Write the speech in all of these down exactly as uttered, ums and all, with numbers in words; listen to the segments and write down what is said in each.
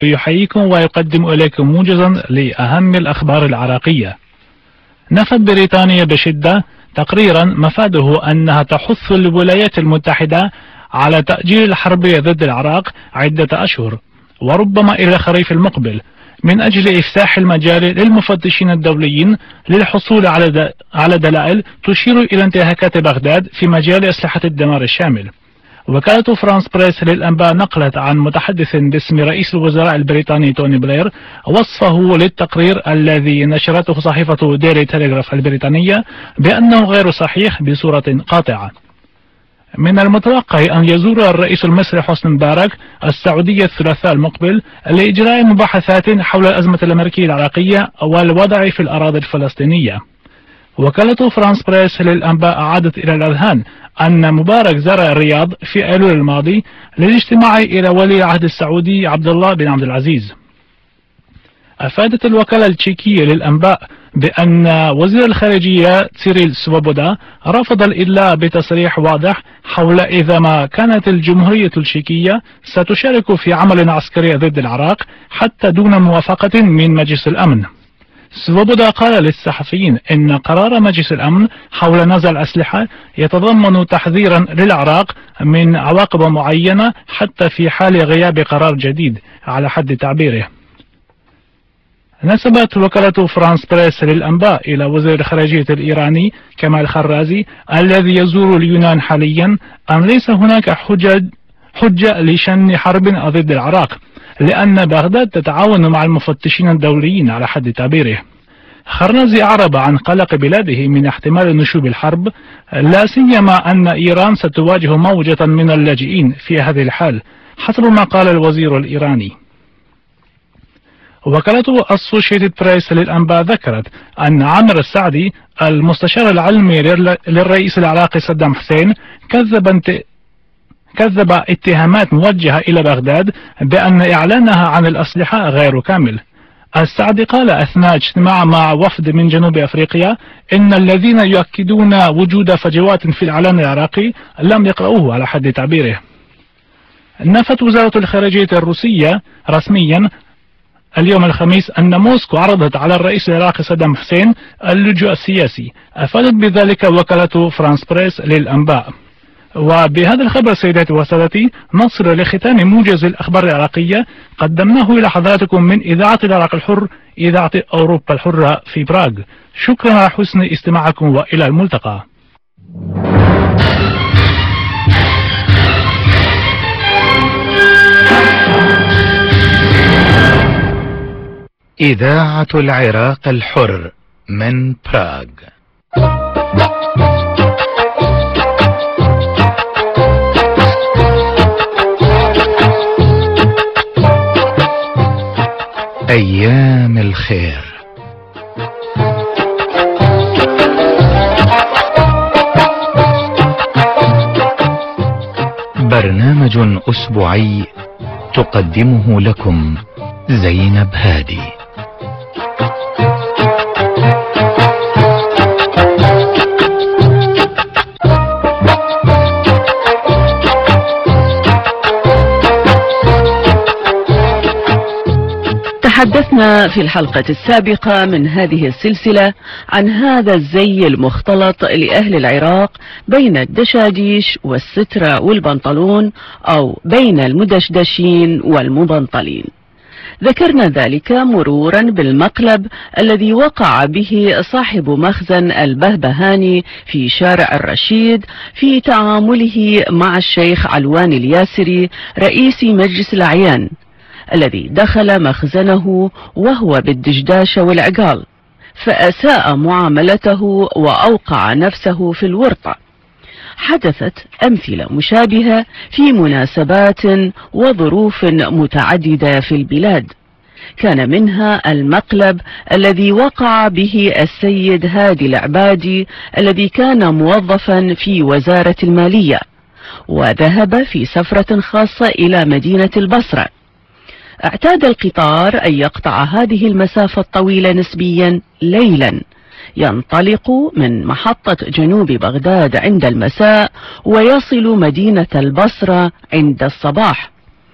يحييكم ويقدم إليكم موجزا لأهم الأخبار العراقية. نفت بريطانيا بشدة تقريرا مفاده أنها تحث الولايات المتحدة على تأجيل الحرب ضد العراق عدة أشهر وربما إلى الخريف المقبل من أجل إفساح المجال للمفتشين الدوليين للحصول على على دلائل تشير إلى انتهاكات بغداد في مجال أسلحة الدمار الشامل. وكالة فرانس بريس للأنباء نقلت عن متحدث باسم رئيس الوزراء البريطاني توني بلير وصفه للتقرير الذي نشرته صحيفة ديلي تيليغراف البريطانية بأنه غير صحيح بصورة قاطعة. من المتوقع أن يزور الرئيس المصري حسني مبارك السعودية الثلاثاء المقبل لإجراء مباحثات حول الأزمة الأمريكية العراقية والوضع في الأراضي الفلسطينية. وكالة فرانس بريس للأنباء أعادت إلى الأذهان أن مبارك زار الرياض في أيلول الماضي للاجتماع إلى ولي العهد السعودي عبد الله بن عبد العزيز. أفادت الوكالة التشيكية للأنباء بأن وزير الخارجية تسيريل سوبودا رفض الإدلاء بتصريح واضح حول إذا ما كانت الجمهورية التشيكية ستشارك في عمل عسكري ضد العراق حتى دون موافقة من مجلس الأمن. سوبودا قال للصحفيين إن قرار مجلس الأمن حول نزع الأسلحة يتضمن تحذيرا للعراق من عواقب معينة حتى في حال غياب قرار جديد على حد تعبيره. نسبت وكالة فرانس بريس للأنباء إلى وزير الخارجية الإيراني كمال خرازي الذي يزور اليونان حاليا أن ليس هناك حجة, حجة لشن حرب ضد العراق لأن بغداد تتعاون مع المفتشين الدوليين على حد تعبيره. خرازي أعرب عن قلق بلاده من احتمال نشوب الحرب لا سيما أن إيران ستواجه موجة من اللاجئين في هذه الحال حسب ما قال الوزير الإيراني. وكالة أسوشيتد بريس للأنباء ذكرت أن عامر السعدي المستشار العلمي للرئيس العراقي صدام حسين كذب انت... كذب اتهامات موجهة إلى بغداد بأن إعلانها عن الأسلحة غير كامل. السعدي قال أثناء اجتماع مع وفد من جنوب أفريقيا إن الذين يؤكدون وجود فجوات في الإعلان العراقي لم يقرأوه على حد تعبيره. نفت وزارة الخارجية الروسية رسميا اليوم الخميس أن موسكو عرضت على الرئيس العراقي صدام حسين اللجوء السياسي. أفادت بذلك وكالة فرانس بريس للأنباء. وبهذا الخبر سيداتي وسادتي نصل لختام موجز الأخبار العراقية قدمناه إلى حضراتكم من إذاعة العراق الحر إذاعة أوروبا الحرة في براغ. شكرا على حسن استماعكم وإلى الملتقى. إذاعة العراق الحر من براغ. أيام الخير. برنامج أسبوعي تقدمه لكم زينب هادي. تحدثنا في الحلقة السابقة من هذه السلسلة عن هذا الزي المختلط لأهل العراق بين الدشاديش والسترة والبنطلون أو بين المدشدشين والمبنطلين. ذكرنا ذلك مرورا بالمقلب الذي وقع به صاحب مخزن البهبهاني في شارع الرشيد في تعامله مع الشيخ علوان الياسري رئيس مجلس الأعيان الذي دخل مخزنه وهو بالدشداش والعقال فأساء معاملته وأوقع نفسه في الورطة. حدثت أمثلة مشابهة في مناسبات وظروف متعددة في البلاد، كان منها المقلب الذي وقع به السيد هادي العبادي الذي كان موظفا في وزارة المالية وذهب في سفرة خاصة إلى مدينة البصرة. اعتاد القطار أن يقطع هذه المسافة الطويلة نسبيا ليلا، ينطلق من محطة جنوب بغداد عند المساء ويصل مدينة البصرة عند الصباح.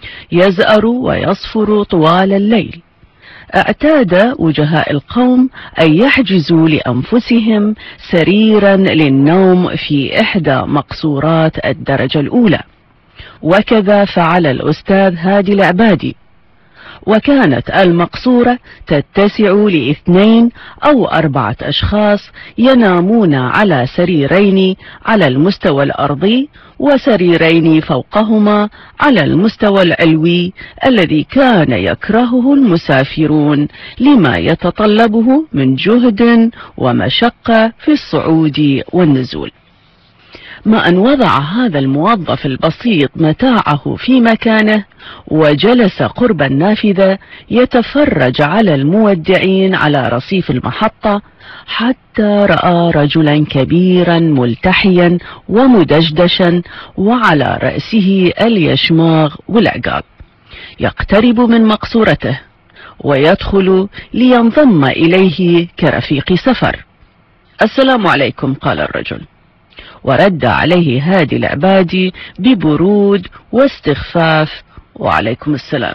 يزأر ويصفر طوال الليل. اعتاد وجهاء القوم أن يحجزوا لأنفسهم سريرا للنوم في إحدى مقصورات الدرجة الأولى، وكذا فعل الأستاذ هادي العبادي، وكانت المقصورة تتسع لاثنين أو أربعة أشخاص ينامون على سريرين على المستوى الأرضي وسريرين فوقهما على المستوى العلوي الذي كان يكرهه المسافرون لما يتطلبه من جهد ومشقة في الصعود والنزول. ما أن وضع هذا الموظف البسيط متاعه في مكانه وجلس قرب النافذة يتفرج على المودعين على رصيف المحطة، حتى رأى رجلا كبيرا ملتحيا ومدشدشا وعلى رأسه اليشماغ والعقاب يقترب من مقصورته ويدخل لينضم إليه كرفيق سفر. السلام عليكم، قال الرجل، ورد عليه هادي العبادي ببرود واستخفاف: وعليكم السلام.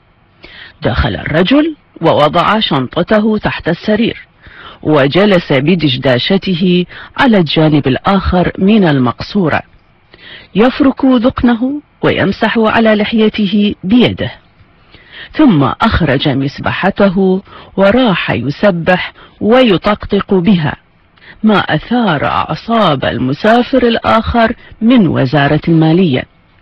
دخل الرجل ووضع شنطته تحت السرير وجلس بدشداشته على الجانب الآخر من المقصورة يفرك ذقنه ويمسح على لحيته بيده، ثم أخرج مسبحته وراح يسبح ويطقطق بها، ما أثار أعصاب المسافر الآخر من وزارة المالية.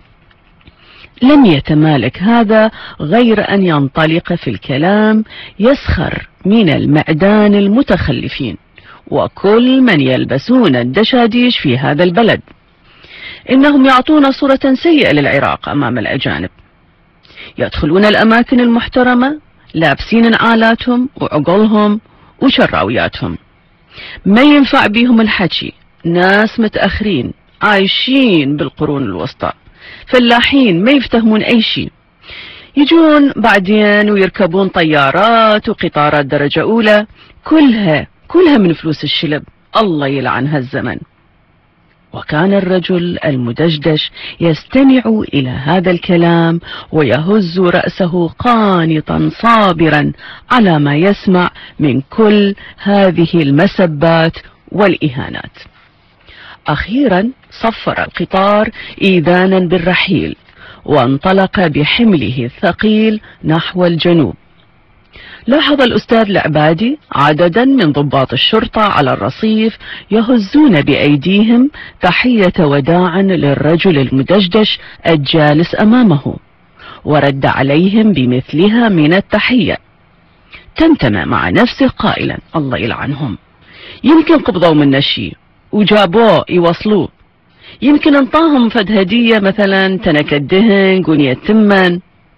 لم يتمالك هذا غير أن ينطلق في الكلام يسخر من المعدان المتخلفين وكل من يلبسون الدشاديش في هذا البلد، إنهم يعطون صورة سيئة للعراق أمام الأجانب. يدخلون الأماكن المحترمة لابسين آلاتهم وعقلهم وشراوياتهم، ما ينفع بيهم الحكي، ناس متأخرين عايشين بالقرون الوسطى، فلاحين ما يفتهمون أي شيء، يجون بعدين ويركبون طيارات وقطارات درجة أولى، كلها كلها من فلوس الشلب، الله يلعن هالزمن. وكان الرجل المدشدش يستمع إلى هذا الكلام ويهز رأسه قانطا صابرا على ما يسمع من كل هذه المسبات والإهانات. أخيرا صفر القطار إيذانا بالرحيل وانطلق بحمله الثقيل نحو الجنوب. لاحظ الأستاذ العبادي عددا من ضباط الشرطة على الرصيف يهزون بأيديهم تحية وداع للرجل المدشدش الجالس أمامه، ورد عليهم بمثلها من التحية. تمتم مع نفسه قائلا: الله يلعنهم، يمكن قبضوا منا شيء وجابوه يوصلوه، يمكن انطاهم فد هدية مثلا تنك الدهن قنية تمن.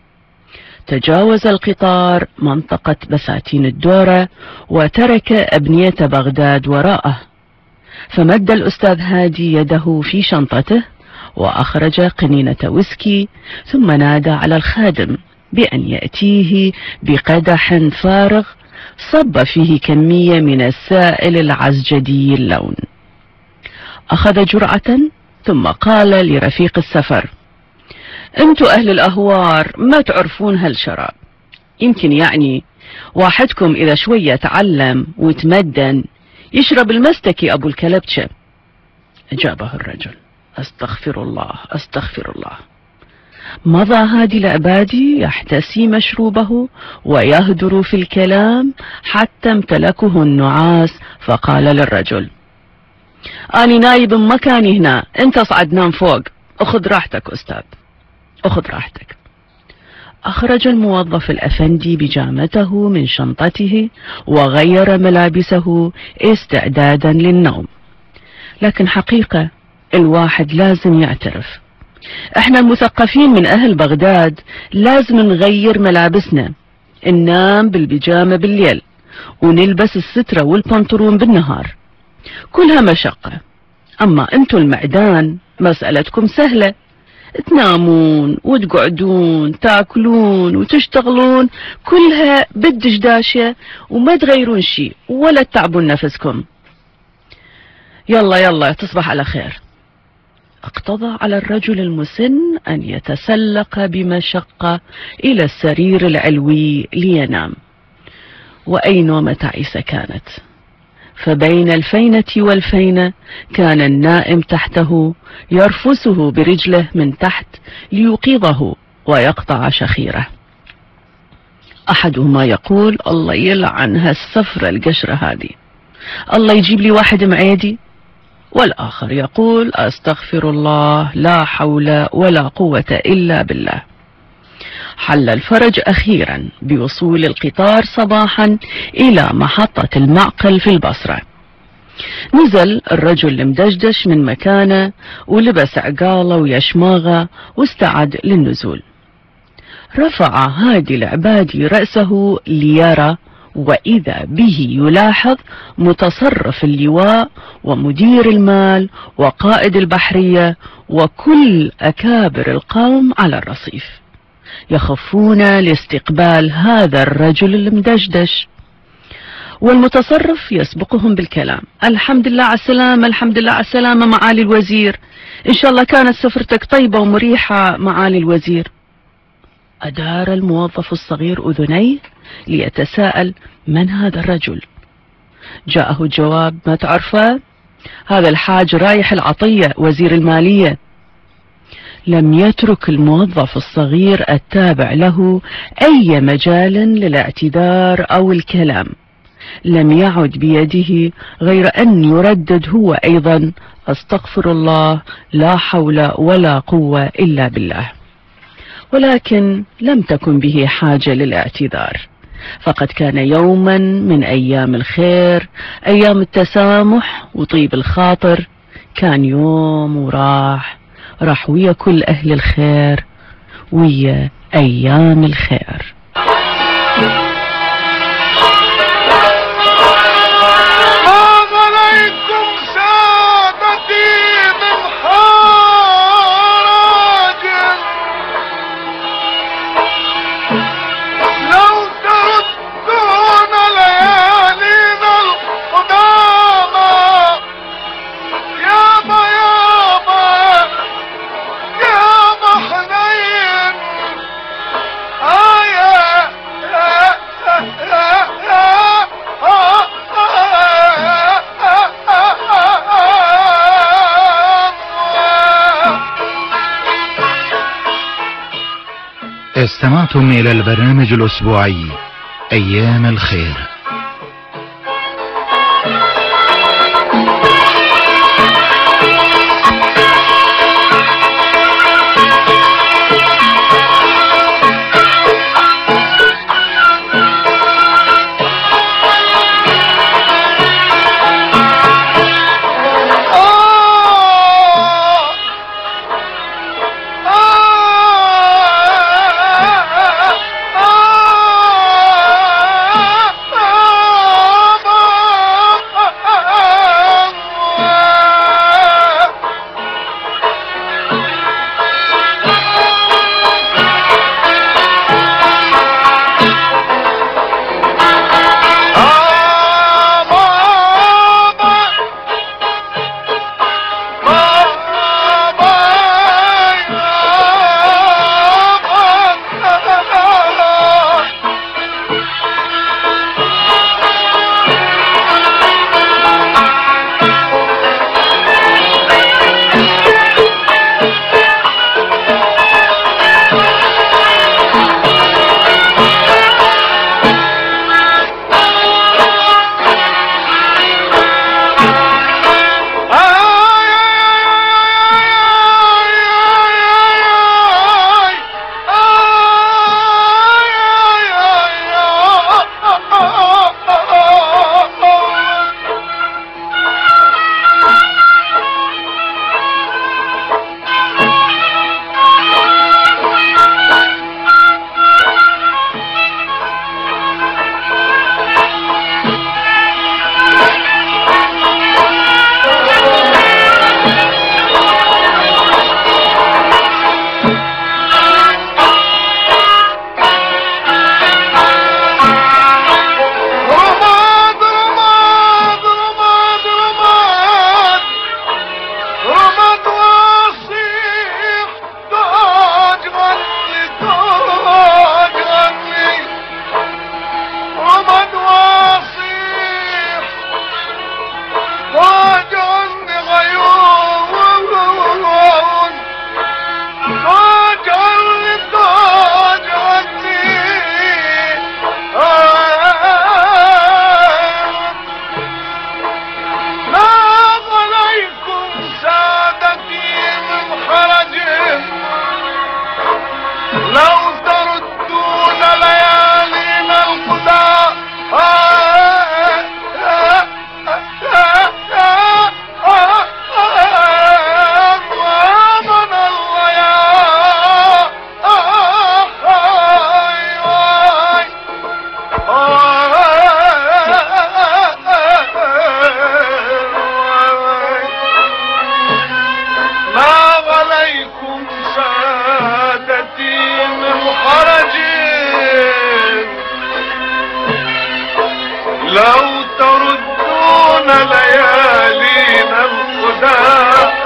تجاوز القطار منطقة بساتين الدورة وترك أبنية بغداد وراءه، فمد الأستاذ هادي يده في شنطته وأخرج قنينة ويسكي، ثم نادى على الخادم بأن يأتيه بقدح فارغ صب فيه كمية من السائل العزجدي اللون. أخذ جرعة ثم قال لرفيق السفر: انتوا أهل الأهوار ما تعرفون هالشراب، يمكن يعني واحدكم إذا شوية تعلم وتمدن يشرب المستكي أبو الكلبشة. أجابه الرجل: أستغفر الله أستغفر الله. مضى هادي العبادي يحتسي مشروبه ويهدر في الكلام حتى امتلكه النعاس، فقال للرجل: أني نايب مكاني هنا، انت اصعد نام فوق، أخذ راحتك أستاذ، أخذ راحتك. أخرج الموظف الأفندي بجامته من شنطته وغير ملابسه استعدادا للنوم. لكن حقيقة الواحد لازم يعترف، احنا المثقفين من أهل بغداد لازم نغير ملابسنا، ننام بالبيجامة بالليل ونلبس السترة والبنطلون بالنهار، كلها مشقة. أما أنتوا المعدان مسألتكم سهلة، تنامون وتقعدون تاكلون وتشتغلون كلها بالدشداشة وما تغيرون شيء ولا تتعبون نفسكم. يلا يلا تصبح على خير. اقتضى على الرجل المسن أن يتسلق بمشقة إلى السرير العلوي لينام. وأي نومة تعيسة كانت، فبين الفينة والفينة كان النائم تحته يرفسه برجله من تحت ليوقظه ويقطع شخيره. أحدهما يقول: الله يلعن هالسفرة القشرة هذه، الله يجيب لي واحد معيدي. والآخر يقول: أستغفر الله، لا حول ولا قوة إلا بالله. حل الفرج أخيرا بوصول القطار صباحا إلى محطة المعقل في البصرة. نزل الرجل المدشدش من مكانه ولبس عقاله ويشماغه واستعد للنزول. رفع هادي العبادي رأسه ليرى، وإذا به يلاحظ متصرف اللواء ومدير المال وقائد البحرية وكل أكابر القوم على الرصيف يخافون لاستقبال هذا الرجل المدشدش. والمتصرف يسبقهم بالكلام: الحمد لله على السلامة، الحمد لله على السلامة معالي الوزير، إن شاء الله كانت سفرتك طيبة ومريحة معالي الوزير. أدار الموظف الصغير أذنيه ليتساءل: من هذا الرجل؟ جاءه الجواب: ما تعرفه؟ هذا الحاج رايح العطية وزير المالية. لم يترك الموظف الصغير التابع له أي مجال للاعتذار أو الكلام. لم يعد بيده غير أن يردد هو أيضا: أستغفر الله، لا حول ولا قوة إلا بالله. ولكن لم تكن به حاجة للاعتذار، فقد كان يوما من أيام الخير، أيام التسامح وطيب الخاطر. كان يوم وراح، راح ويا كل أهل الخير، ويا أيام الخير. استمعتم إلى البرنامج الأسبوعي أيام الخير. لو تردون ليالينا الخداع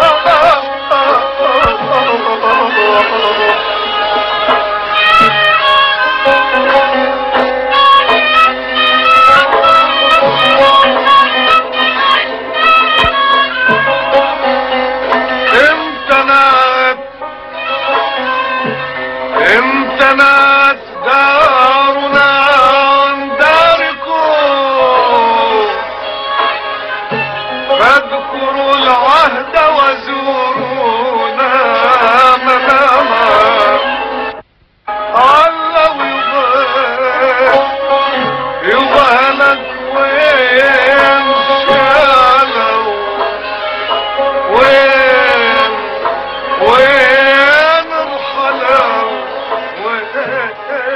امتنعت امتنعت دارنا عن داركم، فاذكروا العهد وزورونا مناما. علو يبهلك وين شالوا، وين وين الخلو، وين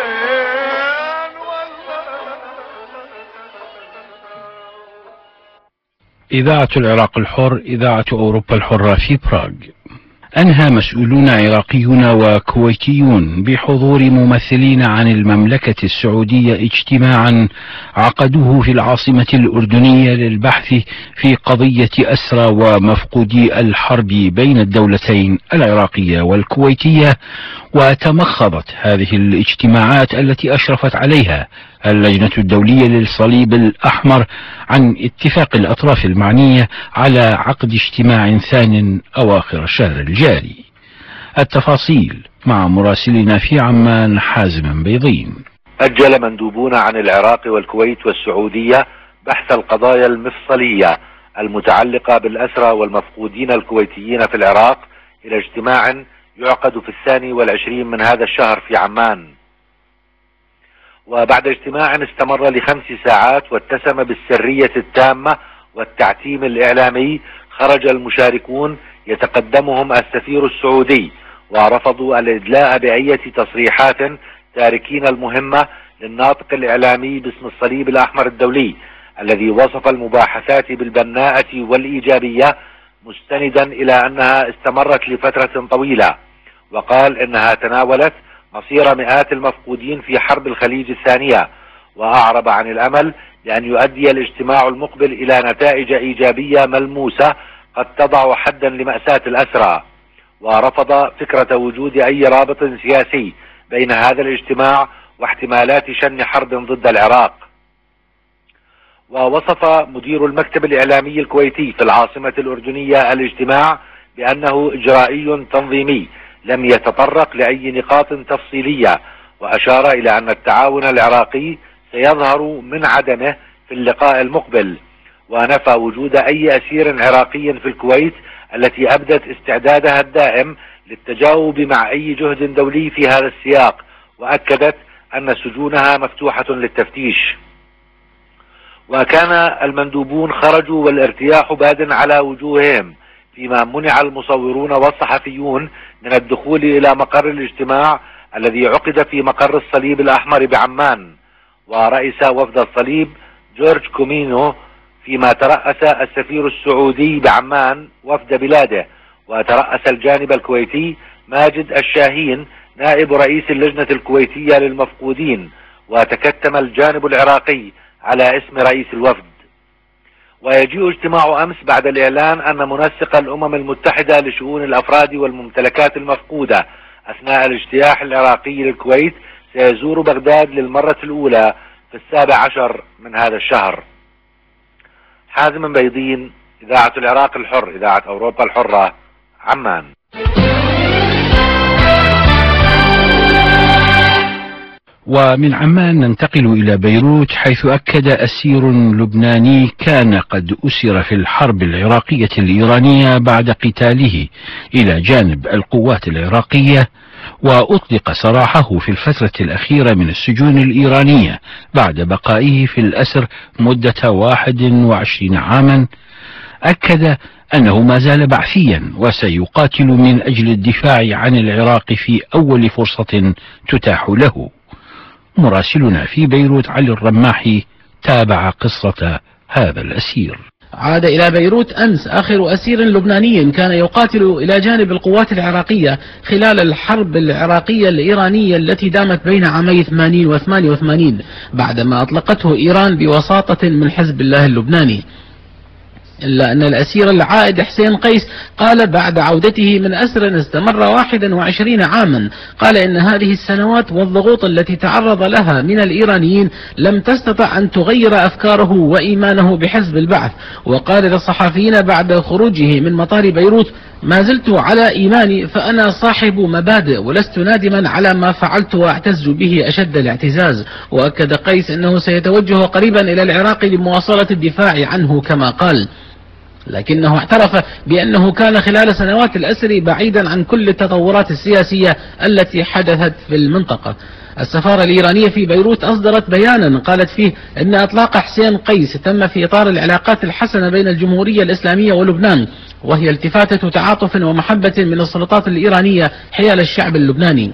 إذاعة العراق الحر، إذاعة أوروبا الحرة في براغ. أنهى مسؤولون عراقيون وكويتيون بحضور ممثلين عن المملكة السعودية اجتماعا عقدوه في العاصمة الأردنية للبحث في قضية أسرى ومفقودي الحرب بين الدولتين العراقية والكويتية. وتمخضت هذه الاجتماعات التي أشرفت عليها اللجنة الدولية للصليب الأحمر عن اتفاق الأطراف المعنية على عقد اجتماع ثان أواخر الشهر الجاري. التفاصيل مع مراسلنا في عمان حازم بيضين. أجل مندوبون عن العراق والكويت والسعودية بحث القضايا المفصلية المتعلقة بالأسرى والمفقودين الكويتيين في العراق إلى اجتماع يعقد في الثاني والعشرين من هذا الشهر في عمان. وبعد اجتماع استمر لخمس ساعات واتسم بالسرية التامة والتعتيم الإعلامي، خرج المشاركون يتقدمهم السفير السعودي ورفضوا الإدلاء بأي تصريحات، تاركين المهمة للناطق الإعلامي باسم الصليب الأحمر الدولي الذي وصف المباحثات بالبناءة والإيجابية، مستندا إلى أنها استمرت لفترة طويلة، وقال إنها تناولت مصير مئات المفقودين في حرب الخليج الثانية، وأعرب عن الأمل بأن يؤدي الاجتماع المقبل إلى نتائج إيجابية ملموسة قد تضع حدا لمأساة الأسرى، ورفض فكرة وجود أي رابط سياسي بين هذا الاجتماع واحتمالات شن حرب ضد العراق. ووصف مدير المكتب الإعلامي الكويتي في العاصمة الأردنية الاجتماع بأنه إجرائي تنظيمي لم يتطرق لأي نقاط تفصيلية، وأشار إلى أن التعاون العراقي سيظهر من عدمه في اللقاء المقبل، ونفى وجود أي أسير عراقي في الكويت التي أبدت استعدادها الدائم للتجاوب مع أي جهد دولي في هذا السياق، وأكدت أن سجونها مفتوحة للتفتيش. وكان المندوبون خرجوا والارتياح باد على وجوههم، فيما منع المصورون والصحفيون من الدخول إلى مقر الاجتماع الذي عقد في مقر الصليب الأحمر بعمان. ورئيس وفد الصليب جورج كومينو، فيما ترأس السفير السعودي بعمان وفد بلاده، وترأس الجانب الكويتي ماجد الشاهين نائب رئيس اللجنة الكويتية للمفقودين، وتكتم الجانب العراقي على اسم رئيس الوفد. ويجيء اجتماع أمس بعد الإعلان أن منسق الأمم المتحدة لشؤون الأفراد والممتلكات المفقودة أثناء الاجتياح العراقي للكويت سيزور بغداد للمرة الأولى في السابع عشر من هذا الشهر. حازم بيضين، إذاعة العراق الحر، إذاعة أوروبا الحرة، عمان. ومن عمان ننتقل إلى بيروت، حيث أكد أسير لبناني كان قد أسر في الحرب العراقية الإيرانية بعد قتاله إلى جانب القوات العراقية، وأطلق سراحه في الفترة الأخيرة من السجون الإيرانية بعد بقائه في الأسر مدة واحد وعشرين عاما. أكد أنه ما زال بعثيا وسيقاتل من أجل الدفاع عن العراق في أول فرصة تتاح له. مراسلنا في بيروت علي الرماحي تابع قصة هذا الأسير. عاد إلى بيروت أمس آخر أسير لبناني كان يقاتل إلى جانب القوات العراقية خلال الحرب العراقية الإيرانية التي دامت بين عامي ثمانين وثمانية وثمانين بعدما أطلقته إيران بوساطة من حزب الله اللبناني. إلا أن الأسير العائد حسين قيس قال بعد عودته من أسر استمر واحد وعشرين عاما، قال إن هذه السنوات والضغوط التي تعرض لها من الإيرانيين لم تستطع أن تغير أفكاره وإيمانه بحزب البعث. وقال للصحفيين بعد خروجه من مطار بيروت: ما زلت على إيماني، فأنا صاحب مبادئ ولست نادما على ما فعلت وأعتز به أشد الاعتزاز. وأكد قيس أنه سيتوجه قريبا إلى العراق لمواصلة الدفاع عنه كما قال، لكنه اعترف بأنه كان خلال سنوات الأسر بعيدا عن كل التطورات السياسية التي حدثت في المنطقة. السفارة الإيرانية في بيروت أصدرت بيانا قالت فيه أن إطلاق حسين قيس تم في إطار العلاقات الحسنة بين الجمهورية الإسلامية ولبنان، وهي التفاتة تعاطف ومحبة من السلطات الإيرانية حيال الشعب اللبناني.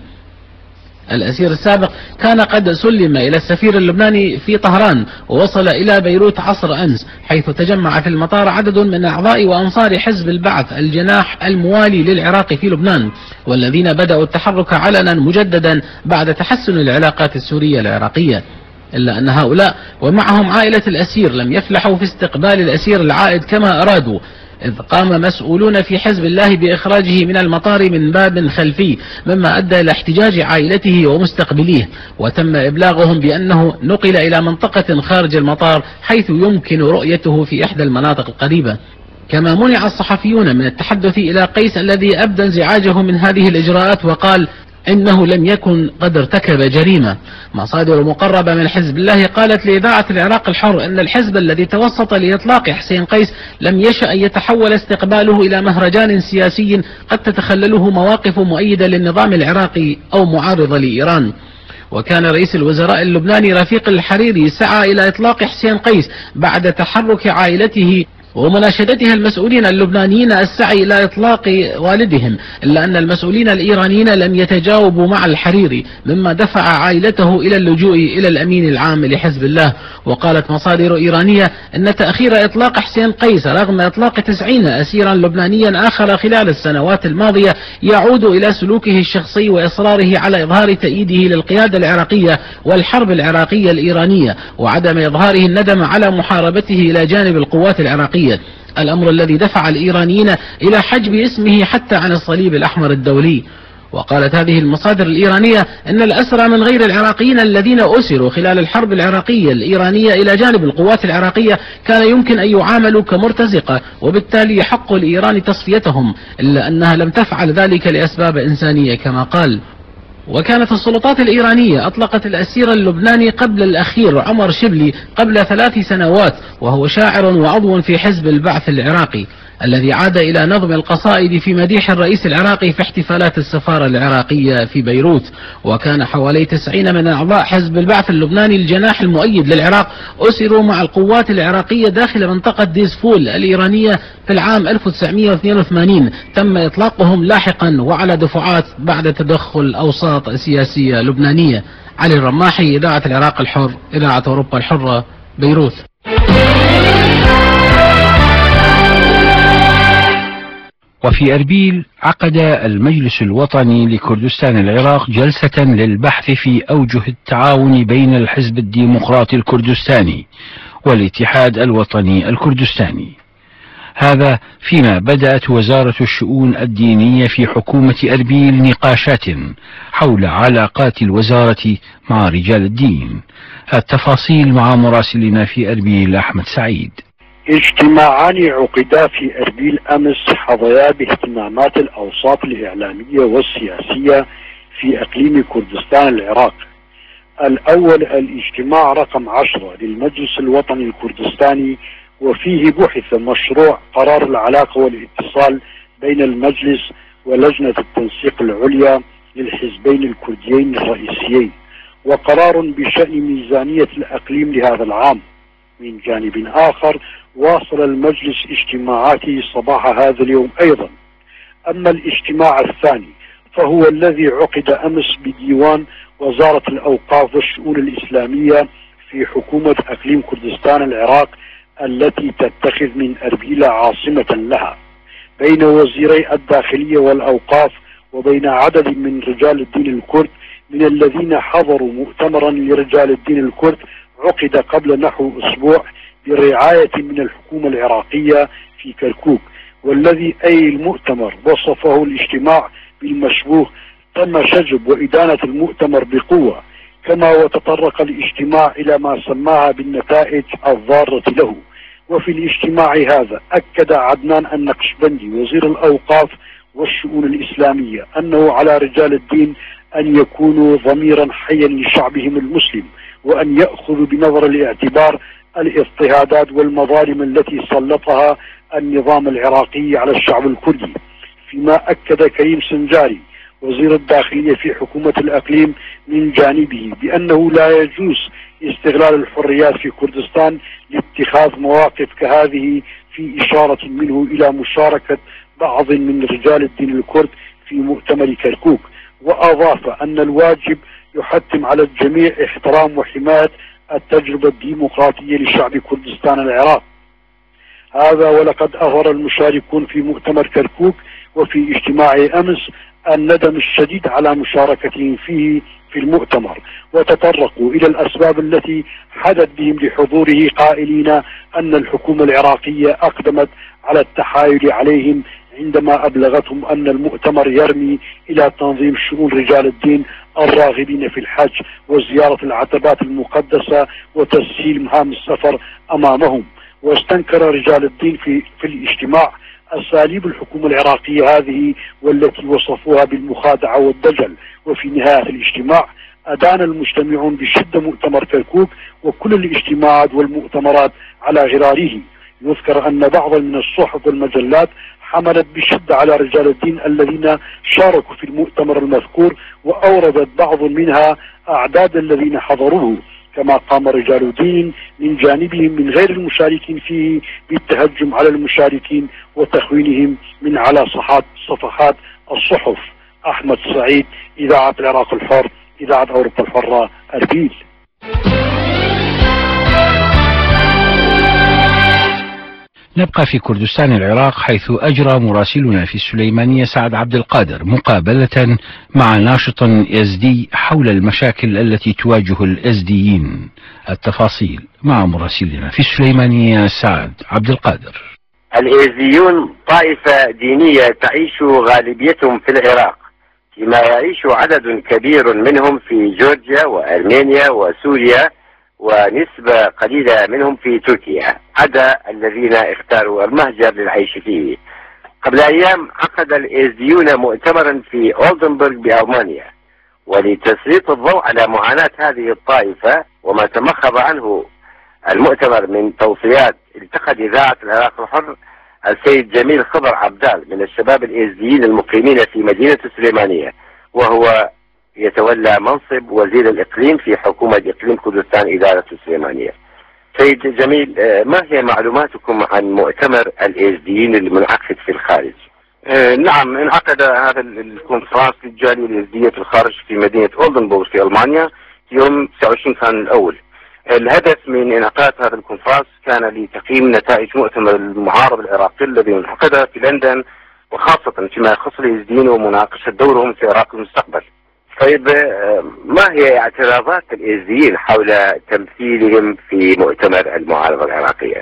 الأسير السابق كان قد سلم إلى السفير اللبناني في طهران ووصل إلى بيروت عصر أمس، حيث تجمع في المطار عدد من أعضاء وأنصار حزب البعث الجناح الموالي للعراق في لبنان، والذين بدأوا التحرك علنا مجددا بعد تحسن العلاقات السورية العراقية. إلا أن هؤلاء ومعهم عائلة الأسير لم يفلحوا في استقبال الأسير العائد كما أرادوا، إذ قام مسؤولون في حزب الله بإخراجه من المطار من باب خلفي، مما أدى إلى احتجاج عائلته ومستقبليه، وتم إبلاغهم بأنه نقل إلى منطقة خارج المطار حيث يمكن رؤيته في إحدى المناطق القريبة. كما منع الصحفيون من التحدث إلى قيس الذي أبدى انزعاجه من هذه الإجراءات وقال إنه لم يكن قد ارتكب جريمة. مصادر مقربة من حزب الله قالت لإذاعة العراق الحر أن الحزب الذي توسط لإطلاق حسين قيس لم يشأ أن يتحول استقباله إلى مهرجان سياسي قد تتخلله مواقف مؤيدة للنظام العراقي أو معارضة لإيران. وكان رئيس الوزراء اللبناني رفيق الحريري سعى إلى إطلاق حسين قيس بعد تحرك عائلته ومناشدتها المسؤولين اللبنانيين السعي إلى إطلاق والدهم، إلا أن المسؤولين الإيرانيين لم يتجاوبوا مع الحريري، مما دفع عائلته إلى اللجوء إلى الأمين العام لحزب الله. وقالت مصادر إيرانية أن تأخير إطلاق حسين قيس رغم إطلاق تسعين أسيرا لبنانيا آخر خلال السنوات الماضية يعود إلى سلوكه الشخصي وإصراره على إظهار تأييده للقيادة العراقية والحرب العراقية الإيرانية، وعدم إظهاره الندم على محاربته إلى جانب القوات العراقية، الأمر الذي دفع الإيرانيين إلى حجب اسمه حتى عن الصليب الأحمر الدولي. وقالت هذه المصادر الإيرانية أن الأسرى من غير العراقيين الذين أسروا خلال الحرب العراقية الإيرانية إلى جانب القوات العراقية كان يمكن أن يعاملوا كمرتزقة، وبالتالي يحق لإيران تصفيتهم، إلا أنها لم تفعل ذلك لأسباب إنسانية كما قال. وكانت السلطات الإيرانية أطلقت الأسير اللبناني قبل الأخير عمر شبلي قبل ثلاث سنوات، وهو شاعر وعضو في حزب البعث العراقي الذي عاد إلى نظم القصائد في مديح الرئيس العراقي في احتفالات السفارة العراقية في بيروت. وكان حوالي تسعين من أعضاء حزب البعث اللبناني الجناح المؤيد للعراق أسروا مع القوات العراقية داخل منطقة ديزفول الإيرانية في العام ألف وتسعمئة واثنين وثمانين، تم إطلاقهم لاحقا وعلى دفعات بعد تدخل أوساط سياسية لبنانية. علي الرماحي، إذاعة العراق الحر، إذاعة أوروبا الحرة، بيروت. وفي أربيل عقد المجلس الوطني لكردستان العراق جلسة للبحث في أوجه التعاون بين الحزب الديمقراطي الكردستاني والاتحاد الوطني الكردستاني، هذا فيما بدأت وزارة الشؤون الدينية في حكومة أربيل نقاشات حول علاقات الوزارة مع رجال الدين. التفاصيل مع مراسلنا في أربيل أحمد سعيد. اجتماعان عقدا في أربيل أمس حظيا باهتمامات الأوساط الإعلامية والسياسية في إقليم كردستان العراق. الأول الاجتماع رقم عشرة للمجلس الوطني الكردستاني، وفيه بحث مشروع قرار العلاقة والاتصال بين المجلس ولجنة التنسيق العليا للحزبين الكرديين الرئيسيين، وقرار بشأن ميزانية الأقليم لهذا العام. من جانب آخر واصل المجلس اجتماعاته صباح هذا اليوم أيضا. أما الاجتماع الثاني فهو الذي عقد أمس بديوان وزارة الأوقاف والشؤون الإسلامية في حكومة أقليم كردستان العراق التي تتخذ من أربيل عاصمة لها، بين وزيري الداخلية والأوقاف، وبين عدد من رجال الدين الكرد من الذين حضروا مؤتمرا لرجال الدين الكرد عقد قبل نحو أسبوع برعاية من الحكومة العراقية في كركوك، والذي أي المؤتمر وصفه الاجتماع بالمشبوه. تم شجب وإدانة المؤتمر بقوة، كما وتطرق الاجتماع إلى ما سماها بالنتائج الضارة له. وفي الاجتماع هذا أكد عدنان النقشبندي وزير الأوقاف والشؤون الإسلامية أنه على رجال الدين أن يكونوا ضميرا حيا لشعبهم المسلم، وأن يأخذوا بنظر الاعتبار الاضطهادات والمظالم التي سلطها النظام العراقي على الشعب الكردي. فيما أكد كريم سنجاري وزير الداخلية في حكومة الأقليم من جانبه بأنه لا يجوز استغلال الحريات في كردستان لاتخاذ مواقف كهذه، في إشارة منه إلى مشاركة بعض من رجال الدين الكرد في مؤتمر كركوك. وأضاف أن الواجب يحتم على الجميع احترام وحماية التجربة الديمقراطية لشعب كردستان العراق. هذا ولقد أظهر المشاركون في مؤتمر كركوك وفي اجتماع أمس الندم الشديد على مشاركتهم فيه في المؤتمر، وتطرقوا إلى الأسباب التي حدت بهم لحضوره، قائلين أن الحكومة العراقية أقدمت على التحايل عليهم عندما أبلغتهم أن المؤتمر يرمي إلى تنظيم شؤون رجال الدين الراغبين في الحج وزيارة العتبات المقدسة وتسهيل مهام السفر أمامهم. واستنكر رجال الدين في, في الاجتماع أساليب الحكومة العراقية هذه والتي وصفوها بالمخادعة والدجل. وفي نهاية الاجتماع أدان المجتمعون بشدة مؤتمر كركوك وكل الاجتماعات والمؤتمرات على غراره. يذكر أن بعض من الصحف والمجلات حملت بشدة على رجال الدين الذين شاركوا في المؤتمر المذكور، وأوردت بعض منها أعداد الذين حضروه، كما قام رجال دين من جانبهم من غير المشاركين فيه بالتهجم على المشاركين وتخوينهم من على صفحات الصحف. أحمد سعيد، إذاعة العراق الحر، إذاعة أوروبا الحرة، أربيل. نبقى في كردستان العراق، حيث أجرى مراسلنا في السليمانية سعد عبد القادر مقابلة مع ناشط يزدي حول المشاكل التي تواجه الأزديين. التفاصيل مع مراسلنا في السليمانية سعد عبد القادر. الإزديون طائفة دينية تعيش غالبيتهم في العراق، فيما يعيش عدد كبير منهم في جورجيا وأرمينيا وسوريا، ونسبة قليلة منهم في تركيا، عدا الذين اختاروا المهجر للعيش فيه. قبل أيام عقد الإزديون مؤتمرا في أولدنبورغ بألمانيا، ولتسليط الضوء على معاناة هذه الطائفة وما تمخض عنه المؤتمر من توصيات، التقت إذاعة العراق الحر السيد جميل خضر عبدال من الشباب الإزديين المقيمين في مدينة السليمانية، وهو يتولى منصب وزير الإقليم في حكومة إقليم كردستان إدارة السليمانية. سيد جميل، ما هي معلوماتكم عن مؤتمر الإزديين المنعقد في الخارج؟ آه نعم، انعقد هذا الكونفرنس للجالية الإزدية في الخارج في مدينة أولدنبورغ في ألمانيا يوم تسعة وعشرين كان الأول. الهدف من انعقاد هذا الكونفرنس كان لتقييم نتائج مؤتمر المعارضة العراقي الذي انعقد في لندن، وخاصة فيما يخص الإزديين ومناقشة دورهم في العراق المستقبل. طيب، ما هي اعتراضات الإزديين حول تمثيلهم في مؤتمر المعارضة العراقية؟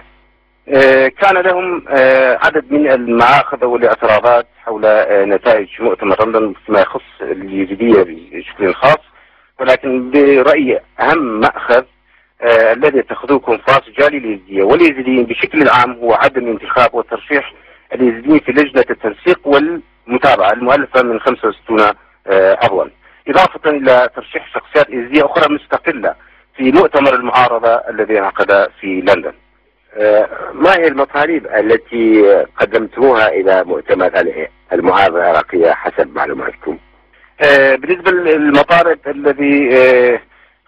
آه كان لهم آه عدد من المعاخذة والاعتراضات حول آه نتائج مؤتمر لندن فيما يخص اليزيدية بشكل خاص، ولكن برأيي أهم مأخذ آه الذي اتخذوه كونفرنس جالي اليزيدية واليزيديين بشكل عام هو عدم انتخاب وترشيح اليزيديين في لجنة التنسيق والمتابعة المؤلفة من خمسة وستين آه عضوا، إضافة إلى ترشيح شخصيات إزدية أخرى مستقلة في مؤتمر المعارضة الذي انعقد في لندن. آه ما هي المطالب التي قدمتموها إلى مؤتمر المعارضة العراقية حسب معلوماتكم؟ آه بالنسبة للمطالب الذي آه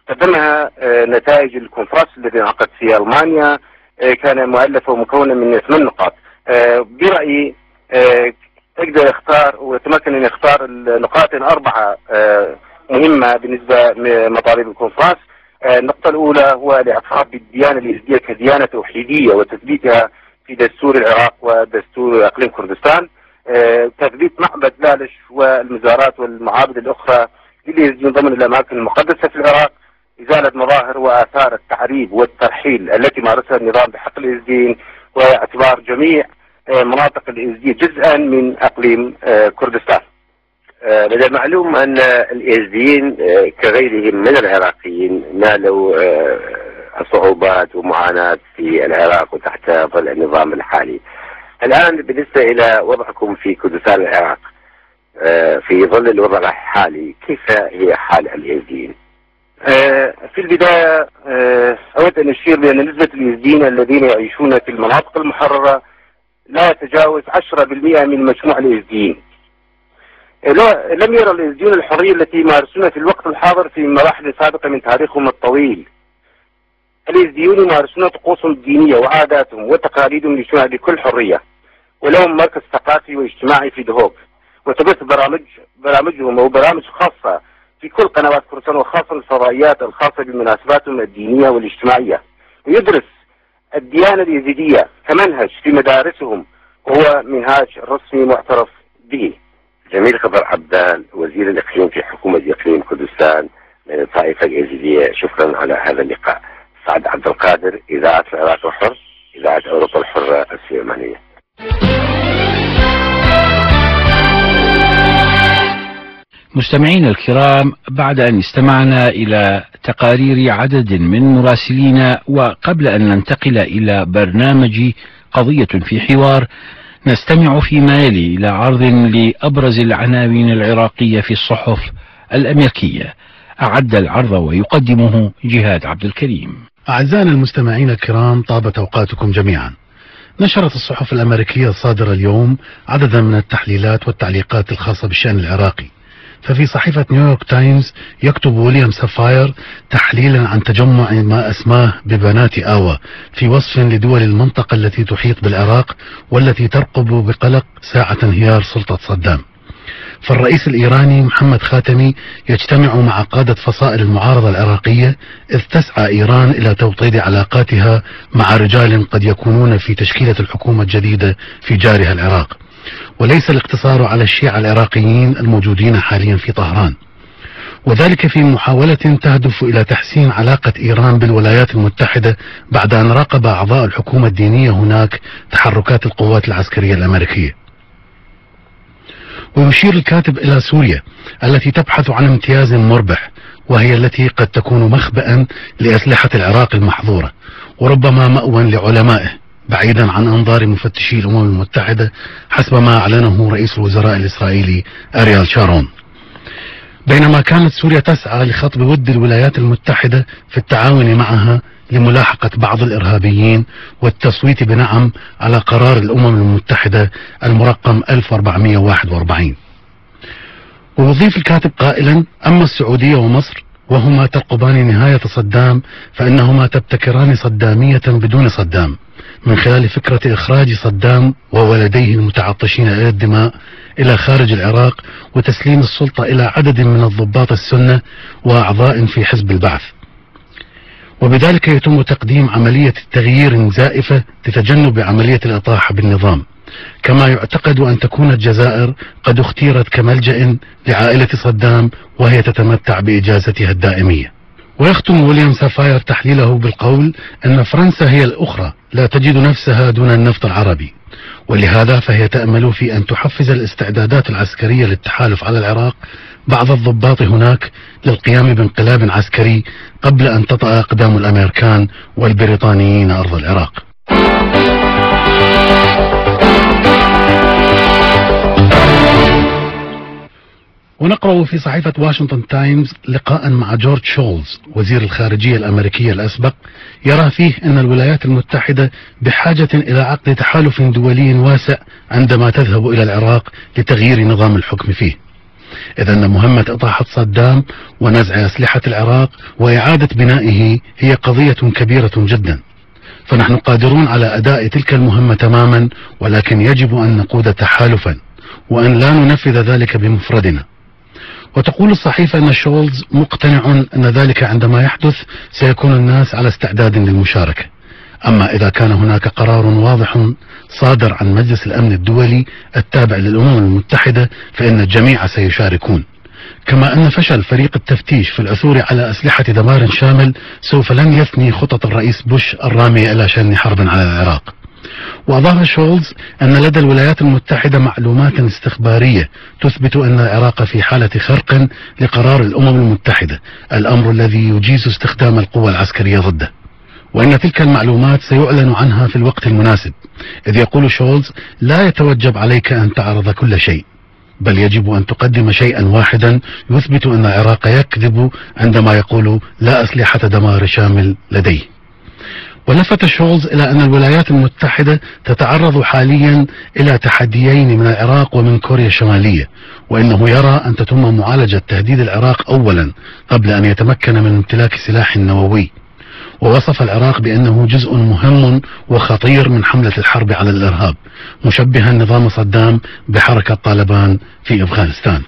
قدمها آه نتائج الكونفرنس الذي انعقد في ألمانيا آه كان مؤلفة ومكونة من ثمان نقاط. آه برأيي آه يقدر يختار ويتمكن ان يختار النقاط الاربعه مهمه بالنسبه لمطالب الكونفرنس. النقطة الأولى هو الاعتراف بالديانة اليزيدية كديانة توحيدية وتثبيتها في دستور العراق ودستور إقليم كردستان، تثبيت معبد لالش والمزارات والمعابد الأخرى لليزيديين ضمن الأماكن المقدسة في العراق، إزالة مظاهر وآثار التعريب والترحيل التي مارسها النظام بحق اليزيديين، واعتبار جميع مناطق اليزيدية جزءا من أقليم كردستان. من المعلوم أن اليزيديين كغيرهم من العراقيين نالوا صعوبات ومعاناة في العراق وتحت ظل النظام الحالي. الآن بالنسبة إلى وضعكم في كردستان العراق في ظل الوضع الحالي، كيف هي حال اليزيديين؟ في البداية أود أن أشير بأن نسبة اليزيديين الذين يعيشون في المناطق المحررة لا يتجاوز عشرة بالمئة من مجموع اليزيديين. لم يرى اليزيديون الحرية التي يمارسونها في الوقت الحاضر في مراحل سابقة من تاريخهم الطويل. اليزيديون يمارسون طقوسهم الدينية وعاداتهم وتقاليدهم الاجتماعية بكل حرية، ولهم مركز ثقافي واجتماعي في دهوك، وتبث برامج برامجهم وبرامج خاصة في كل قنوات كردستان، وخاصة الفضائيات الخاصة بمناسباتهم الدينية والاجتماعية. ويدرس الديانة اليزيدية كمنهج في مدارسهم، وهو منهاج رسمي معترف به. جميل خضر عبدان، وزير الإقليم في حكومة إقليم كردستان من الطائفة اليزيدية، شكرا على هذا اللقاء. سعد عبد القادر، إذاعة العراق الحر، إذاعة أوروبا الحرة السليمانية. مستمعينا الكرام، بعد أن استمعنا إلى تقارير عدد من مراسلينا، وقبل أن ننتقل إلى برنامج قضية في حوار، نستمع فيما يلي إلى عرض لأبرز العناوين العراقية في الصحف الأمريكية. أعد العرض ويقدمه جهاد عبد الكريم. أعزائنا المستمعين الكرام، طابت أوقاتكم جميعا. نشرت الصحف الأمريكية الصادرة اليوم عددا من التحليلات والتعليقات الخاصة بالشأن العراقي. ففي صحيفة نيويورك تايمز يكتب ويليام سافاير تحليلا عن تجمع ما أسماه ببنات آوا في وصف لدول المنطقة التي تحيط بالعراق والتي ترقب بقلق ساعة انهيار سلطة صدام. فالرئيس الإيراني محمد خاتمي يجتمع مع قادة فصائل المعارضة العراقية، إذ تسعى إيران إلى توطيد علاقاتها مع رجال قد يكونون في تشكيلة الحكومة الجديدة في جارها العراق، وليس الاقتصار على الشيعة العراقيين الموجودين حاليا في طهران، وذلك في محاولة تهدف إلى تحسين علاقة إيران بالولايات المتحدة بعد أن راقب أعضاء الحكومة الدينية هناك تحركات القوات العسكرية الأمريكية. ويشير الكاتب إلى سوريا التي تبحث عن امتياز مربح، وهي التي قد تكون مخبئا لأسلحة العراق المحظورة، وربما مأوى لعلمائه بعيدا عن أنظار مفتشي الأمم المتحدة، حسب ما أعلنه رئيس الوزراء الإسرائيلي أريال شارون. بينما كانت سوريا تسعى لخطب ود الولايات المتحدة في التعاون معها لملاحقة بعض الإرهابيين والتصويت بنعم على قرار الأمم المتحدة المرقم ألف وأربعمئة وواحد وأربعين. ويضيف الكاتب قائلا: أما السعودية ومصر وهما ترقبان نهاية صدام فإنهما تبتكران صدامية بدون صدام، من خلال فكرة إخراج صدام وولديه المتعطشين إلى الدماء إلى خارج العراق، وتسليم السلطة إلى عدد من الضباط السنة وأعضاء في حزب البعث. وبذلك يتم تقديم عملية تغيير زائفة لتجنب عملية الإطاحة بالنظام، كما يعتقد أن تكون الجزائر قد اختيرت كملجأ لعائلة صدام وهي تتمتع بإجازتها الدائمية. ويختم ويليام سافاير تحليله بالقول أن فرنسا هي الأخرى لا تجد نفسها دون النفط العربي، ولهذا فهي تأمل في أن تحفز الاستعدادات العسكرية للتحالف على العراق بعض الضباط هناك للقيام بانقلاب عسكري قبل أن تطأ أقدام الأمريكان والبريطانيين أرض العراق. ونقرأ في صحيفة واشنطن تايمز لقاء مع جورج شولز وزير الخارجية الأمريكية الأسبق، يرى فيه أن الولايات المتحدة بحاجة إلى عقد تحالف دولي واسع عندما تذهب إلى العراق لتغيير نظام الحكم فيه، إذ أن مهمة إطاحة صدام ونزع أسلحة العراق وإعادة بنائه هي قضية كبيرة جدا، فنحن قادرون على أداء تلك المهمة تماما، ولكن يجب أن نقود تحالفا وأن لا ننفذ ذلك بمفردنا. وتقول الصحيفة أن شولز مقتنع أن ذلك عندما يحدث سيكون الناس على استعداد للمشاركة. أما إذا كان هناك قرار واضح صادر عن مجلس الأمن الدولي التابع للأمم المتحدة فإن الجميع سيشاركون. كما أن فشل فريق التفتيش في العثور على أسلحة دمار شامل سوف لن يثني خطط الرئيس بوش الرامية إلى شن حرب على العراق. وأضاف شولز أن لدى الولايات المتحدة معلومات استخبارية تثبت أن العراق في حالة خرق لقرار الأمم المتحدة، الأمر الذي يجيز استخدام القوى العسكرية ضده، وأن تلك المعلومات سيعلن عنها في الوقت المناسب. إذ يقول شولز: لا يتوجب عليك أن تعرض كل شيء، بل يجب أن تقدم شيئا واحدا يثبت أن العراق يكذب عندما يقول لا أسلحة دمار شامل لديه. ولفت شولز إلى أن الولايات المتحدة تتعرض حاليا إلى تحديين من العراق ومن كوريا الشمالية، وإنه يرى أن تتم معالجة تهديد العراق أولا قبل أن يتمكن من امتلاك سلاح نووي. ووصف العراق بأنه جزء مهم وخطير من حملة الحرب على الإرهاب، مشبها نظام صدام بحركة طالبان في أفغانستان.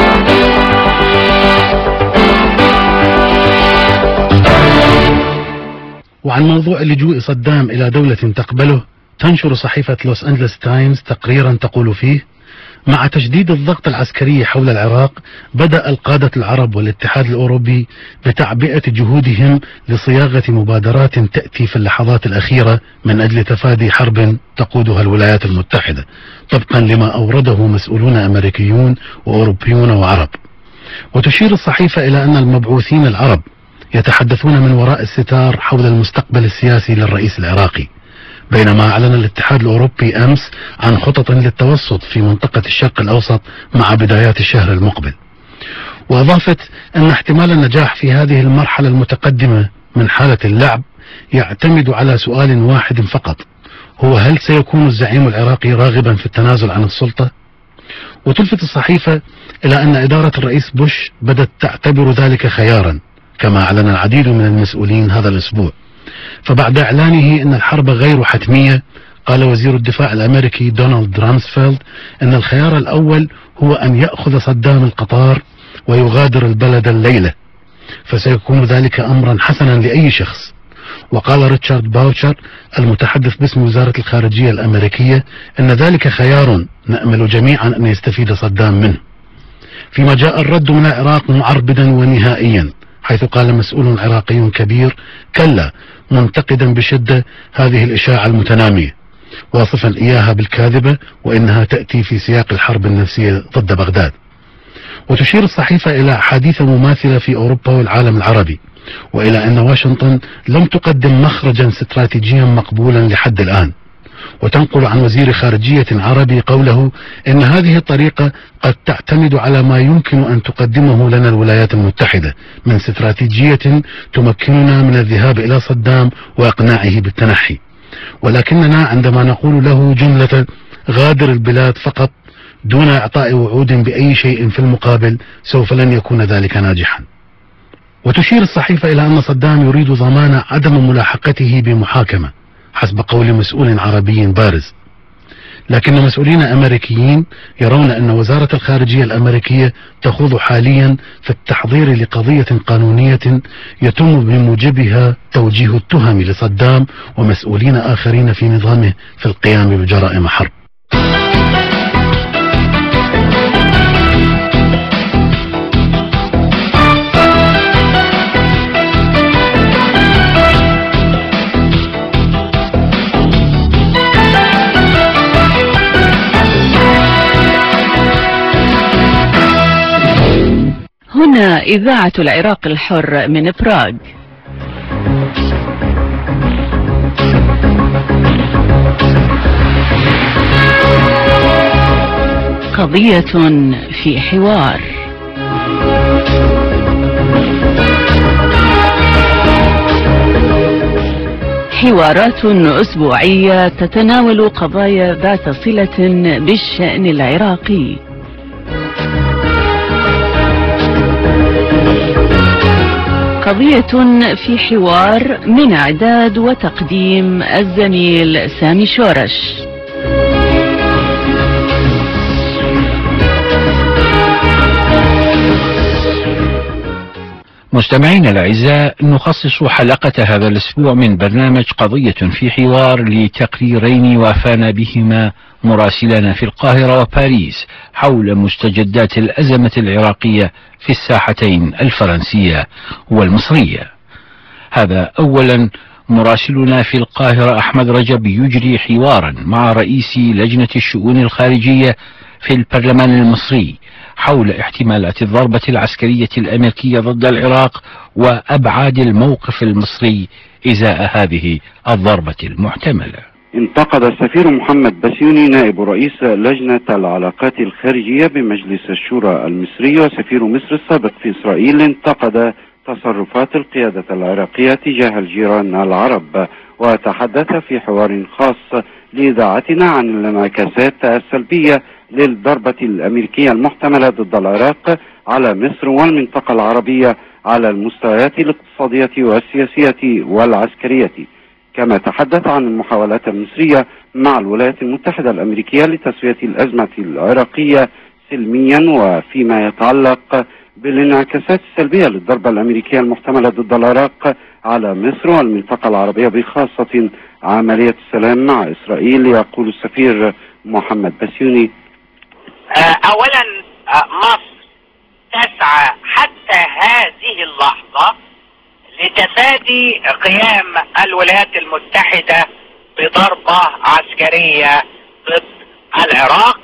وعن موضوع لجوء صدام إلى دولة تقبله، تنشر صحيفة لوس أنجلس تايمز تقريرا تقول فيه: مع تشديد الضغط العسكري حول العراق، بدأ القادة العرب والاتحاد الأوروبي بتعبئة جهودهم لصياغة مبادرات تأتي في اللحظات الأخيرة من أجل تفادي حرب تقودها الولايات المتحدة، طبقا لما أورده مسؤولون أمريكيون وأوروبيون وعرب. وتشير الصحيفة إلى أن المبعوثين العرب يتحدثون من وراء الستار حول المستقبل السياسي للرئيس العراقي، بينما أعلن الاتحاد الأوروبي أمس عن خطط للتوسط في منطقة الشرق الأوسط مع بدايات الشهر المقبل. وأضافت أن احتمال النجاح في هذه المرحلة المتقدمة من حالة اللعب يعتمد على سؤال واحد فقط، هو هل سيكون الزعيم العراقي راغبا في التنازل عن السلطة؟ وتلفت الصحيفة إلى أن إدارة الرئيس بوش بدأت تعتبر ذلك خيارا، كما أعلن العديد من المسؤولين هذا الأسبوع. فبعد إعلانه أن الحرب غير حتمية، قال وزير الدفاع الأمريكي دونالد رامسفيلد أن الخيار الأول هو أن يأخذ صدام القطار ويغادر البلد الليلة، فسيكون ذلك أمرا حسنا لأي شخص. وقال ريتشارد باوتشر المتحدث باسم وزارة الخارجية الأمريكية أن ذلك خيار نأمل جميعا أن يستفيد صدام منه. فيما جاء الرد من العراق معربدا ونهائيا، حيث قال مسؤول عراقي كبير: كلا، منتقدا بشدة هذه الإشاعة المتنامية، واصفا إياها بالكاذبة وإنها تأتي في سياق الحرب النفسية ضد بغداد. وتشير الصحيفة إلى أحاديث مماثلة في أوروبا والعالم العربي، وإلى أن واشنطن لم تقدم مخرجا استراتيجيا مقبولا لحد الآن. وتنقل عن وزير خارجية عربي قوله إن هذه الطريقة قد تعتمد على ما يمكن أن تقدمه لنا الولايات المتحدة من استراتيجية تمكننا من الذهاب إلى صدام وإقناعه بالتنحي، ولكننا عندما نقول له جملة غادر البلاد فقط دون إعطاء وعود بأي شيء في المقابل، سوف لن يكون ذلك ناجحا. وتشير الصحيفة إلى أن صدام يريد ضمان عدم ملاحقته بمحاكمة حسب قول مسؤول عربي بارز، لكن مسؤولين أمريكيين يرون أن وزارة الخارجية الأمريكية تخوض حاليا في التحضير لقضية قانونية يتم بموجبها توجيه التهم لصدام ومسؤولين آخرين في نظامه في القيام بجرائم حرب. هنا إذاعة العراق الحر من براغ. قضية في حوار. حوارات أسبوعية تتناول قضايا ذات صلة بالشأن العراقي. قضية في حوار من إعداد وتقديم الزميل سامي شورش. مستمعينا الأعزاء، نخصص حلقة هذا الأسبوع من برنامج قضية في حوار لتقريرين وافانا بهما مراسلنا في القاهرة وباريس حول مستجدات الأزمة العراقية في الساحتين الفرنسية والمصرية. هذا أولا. مراسلنا في القاهرة أحمد رجب يجري حوارا مع رئيس لجنة الشؤون الخارجية في البرلمان المصري حول احتمالات الضربة العسكرية الأمريكية ضد العراق وأبعاد الموقف المصري إزاء هذه الضربة المحتملة. انتقد السفير محمد بسيوني نائب رئيس لجنة العلاقات الخارجية بمجلس الشورى المصري وسفير مصر السابق في إسرائيل، انتقد تصرفات القيادة العراقية تجاه الجيران العرب، وتحدث في حوار خاص لإذاعتنا عن الانعكاسات السلبية للضربة الأمريكية المحتملة ضد العراق على مصر والمنطقة العربية على المستويات الاقتصادية والسياسية والعسكرية. كما تحدث عن المحاولات المصرية مع الولايات المتحدة الأمريكية لتسوية الأزمة العراقية سلميا، وفيما يتعلق بالانعكاسات السلبية للضربة الأمريكية المحتملة ضد العراق على مصر والمنطقة العربية بخاصة عملية السلام مع إسرائيل. يقول السفير محمد بسيوني: أولا مصر تسعى حتى هذه اللحظة لتفادي قيام الولايات المتحدة بضربة عسكرية ضد العراق،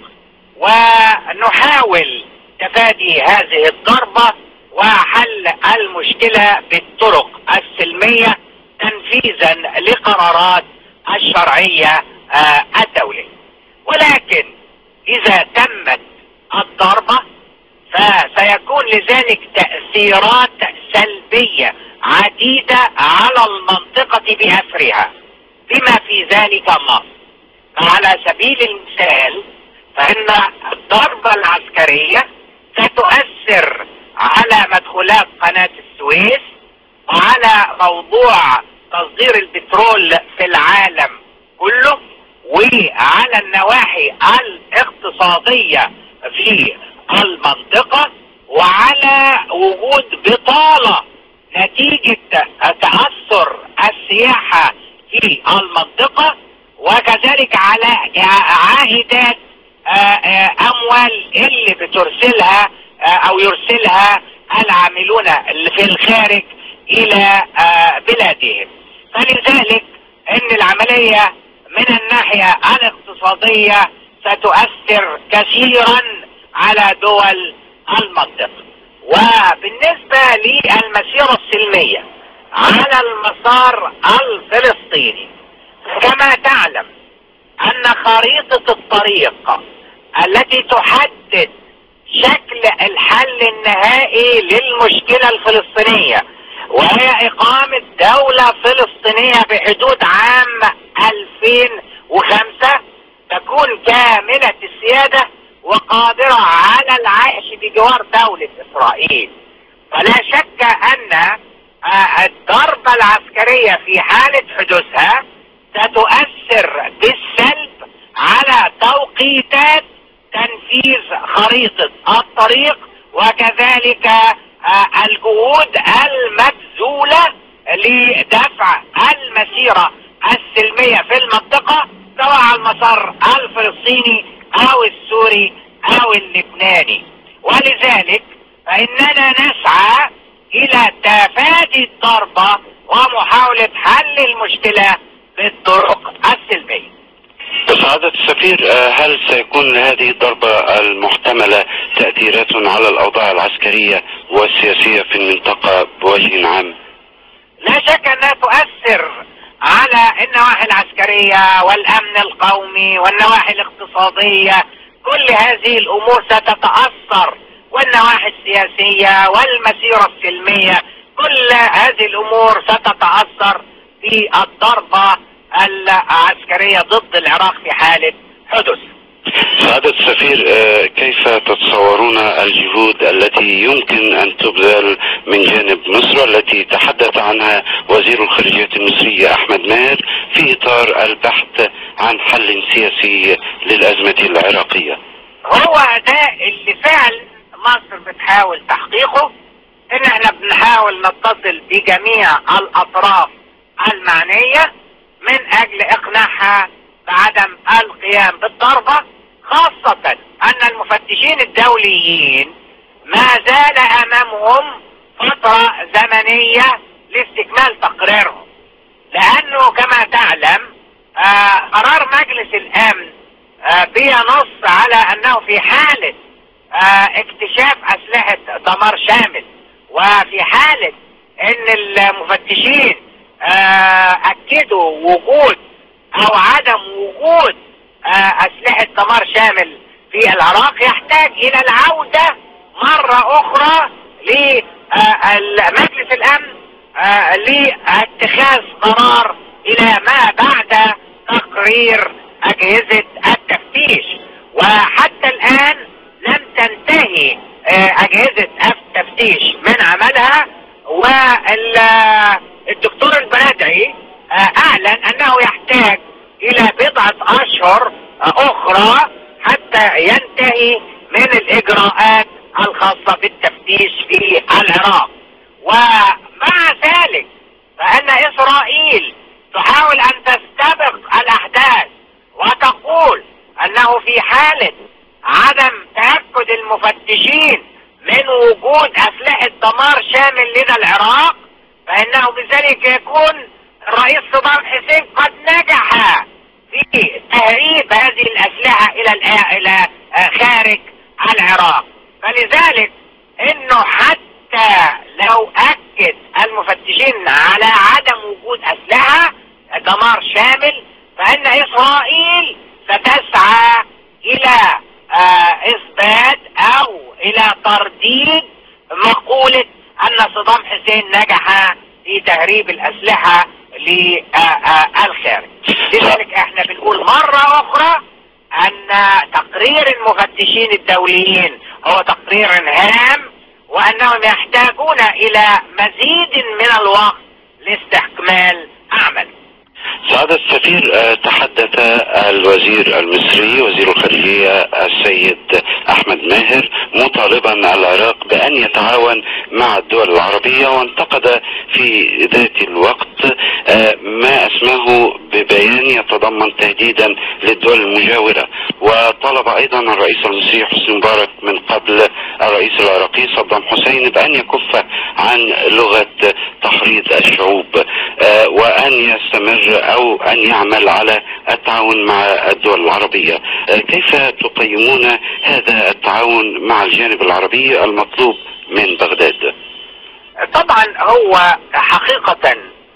ونحاول تفادي هذه الضربة وحل المشكلة بالطرق السلمية تنفيذا لقرارات الشرعية الدولية. ولكن إذا تمت الضربة فسيكون لذلك تأثيرات سلبية عديدة على المنطقة بأسرها بما في ذلك مصر. فعلى سبيل المثال فإن الضربة العسكرية ستؤثر على مدخلات قناة السويس وعلى موضوع تصدير البترول في العالم كله وعلى النواحي الاقتصادية في المنطقة وعلى وجود بطالة نتيجة تأثر السياحة في المنطقة، وكذلك على عائدات أموال اللي بترسلها أو يرسلها العاملون اللي في الخارج إلى بلادهم. فلذلك إن العملية من الناحية الاقتصادية ستؤثر كثيرا على دول المنطقة. وبالنسبة للمسيرة السلمية على المسار الفلسطيني، كما تعلم أن خريطة الطريق التي تحدد شكل الحل النهائي للمشكلة الفلسطينية وهي إقامة دولة فلسطينية بحدود عام ألفين وخمسة تكون كاملة السيادة وقادرة على العيش بجوار دولة إسرائيل. فلا شك أن الضربة العسكرية في حالة حدوثها ستؤثر بالسلب على توقيتات تنفيذ خريطة الطريق وكذلك الجهود المبذولة لدفع المسيرة السلمية في المنطقة سواء على المسار الفلسطيني أو السوري أو اللبناني. ولذلك فإننا نسعى إلى تفادي الضربة ومحاولة حل المشكلة بالطرق السلمية. سعادة السفير، هل سيكون هذه الضربة المحتملة تأثيرات على الأوضاع العسكرية والسياسية في المنطقة بوجه عام؟ لا شك أنها تؤثر على النواحي العسكرية والأمن القومي والنواحي الاقتصادية، كل هذه الأمور ستتأثر، والنواحي السياسية والمسيرة السلمية كل هذه الأمور ستتأثر في الضربة العسكرية ضد العراق في حالة حدوث. سعادة السفير، كيف تتصورون الجهود التي يمكن أن تبذل من جانب مصر التي تحدث عنها وزير الخارجية المصري أحمد ماهر في إطار البحث عن حل سياسي للأزمة العراقية؟ هو ده اللي فعل مصر بتحاول تحقيقه، ان احنا بنحاول نتصل بجميع الاطراف المعنية من اجل اقناعها بعدم القيام بالضربة، خاصة ان المفتشين الدوليين ما زال امامهم فترة زمنية لاستكمال تقريرهم، لانه كما تعلم آه قرار مجلس الامن آه بينص على انه في حالة آه اكتشاف اسلحة دمار شامل، وفي حالة ان المفتشين آه اكدوا وجود او عدم وجود آه اسلحة دمار شامل في العراق، يحتاج الى العودة مرة اخرى لمجلس الامن آه لاتخاذ قرار الى ما بعد تقرير اجهزة التفتيش. وحتى الان لم تنتهي آه اجهزة التفتيش من عملها، والدكتور البرادعي آه اعلن انه يحتاج الى بضعة اشهر آه اخرى حتى ينتهي من الاجراءات الخاصة بالتفتيش في العراق. ومع ذلك فان اسرائيل تحاول ان تستبق الاحداث وتقول انه في حالة عدم تأكد المفتشين من وجود اسلحة دمار شامل لدى العراق فانه بذلك يكون الرئيس صدام حسين قد نجح في تهريب هذه الاسلحة الى الى خارج العراق. فلذلك انه حتى لو اكد المفتشين على عدم وجود اسلحة دمار شامل فان اسرائيل ستسعى الى آه اثبات او الى ترديد مقولة ان صدام حسين نجح في تهريب الاسلحة للخارج. لذلك احنا بنقول مرة اخرى ان تقرير المفتشين الدوليين هو تقرير هام، وانهم يحتاجون الى مزيد من الوقت لاستكمال عمل. سعادة السفير، تحدث الوزير المصري وزير الخارجية السيد أحمد ماهر مطالبا العراق بأن يتعاون مع الدول العربية، وانتقد في ذات الوقت ما اسمه ببيان يتضمن تهديدا للدول المجاورة، وطلب أيضا الرئيس المصري حسني مبارك من قبل الرئيس العراقي صدام حسين بأن يكف عن لغة تحريض الشعوب وأن يستمر أو أن يعمل على التعاون مع الدول العربية. كيف تقيمون هذا التعاون مع الجانب العربي المطلوب من بغداد؟ طبعا هو حقيقة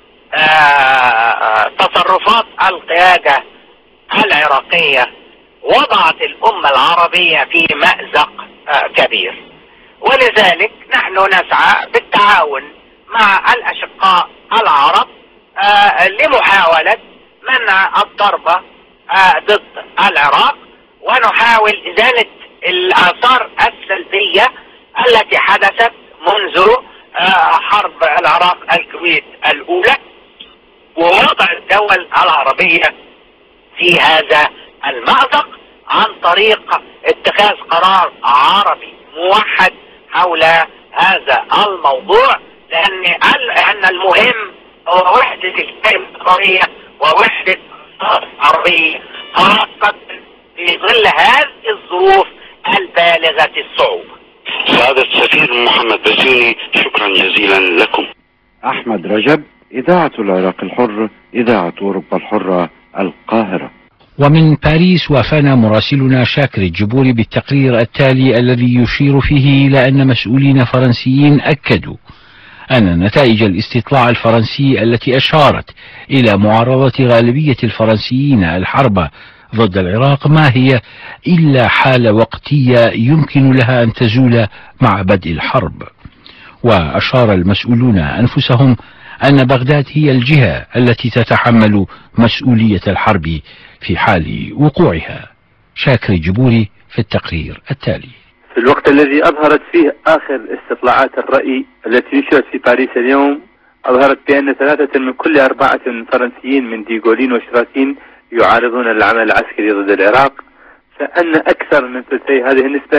تصرفات القيادة العراقية وضعت الأمة العربية في مأزق كبير، ولذلك نحن نسعى بالتعاون مع الأشقاء العرب آه لمحاولة منع الضربة آه ضد العراق، ونحاول إزالة الآثار السلبية التي حدثت منذ آه حرب العراق الكويت الأولى، ووضع الدول العربية في هذا المأزق عن طريق اتخاذ قرار عربي موحد حول هذا الموضوع، لأن لأن المهم هو وحدة الكلمة العربية ووحدة العربية، خاصة في ظل هذه الظروف البالغة الصعوبة. سعادة السفير محمد بسيوني، شكرا جزيلا لكم. أحمد رجب، إذاعة العراق الحر، إذاعة أوروبا الحرة، القاهرة. ومن باريس وافانا مراسلنا شاكر الجبوري بالتقرير التالي الذي يشير فيه إلى أن مسؤولين فرنسيين أكدوا أن نتائج الاستطلاع الفرنسي التي أشارت إلى معارضة غالبية الفرنسيين الحرب ضد العراق ما هي إلا حالة وقتية يمكن لها أن تزول مع بدء الحرب. وأشار المسؤولون أنفسهم أن بغداد هي الجهة التي تتحمل مسؤولية الحرب في حال وقوعها. شاكر الجبوري في التقرير التالي. في الوقت الذي أظهرت فيه آخر استطلاعات الرأي التي نشرت في باريس اليوم، أظهرت بأن ثلاثة من كل أربعة فرنسيين من ديغولين وشراكين يعارضون العمل العسكري ضد العراق، فأن أكثر من ثلثي هذه النسبة